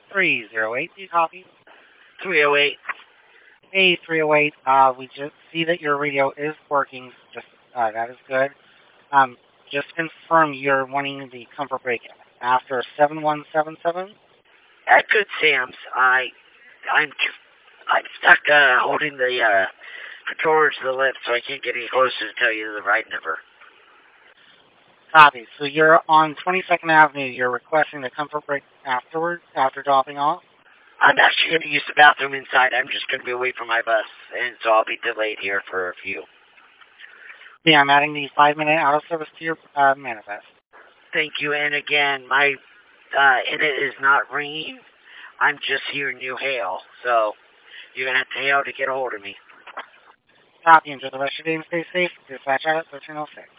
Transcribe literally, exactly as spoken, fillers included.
three zero eight, do you copy? three oh eight. Hey, three oh eight, uh, we just see that your radio is working. Just, uh, that is good. Um, just confirm you're wanting the comfort break after seven one seven seven? At Good Sam's, I, I'm, I'm stuck, uh, holding the, uh, controller to the lips, so I can't get any closer to tell you the right number. Copy. So you're on twenty-second Avenue. You're requesting the comfort break afterwards, after dropping off? I'm actually going to use the bathroom inside. I'm just going to be away from my bus, and so I'll be delayed here for a few. Yeah, I'm adding the five-minute out-of-service to your uh, manifest. Thank you, and again, my uh, internet is not ringing. I'm just hearing you hail, so you're going to have to hail to get a hold of me. Copy. Enjoy the rest of your day and stay safe. Dispatch out at thirteen oh six.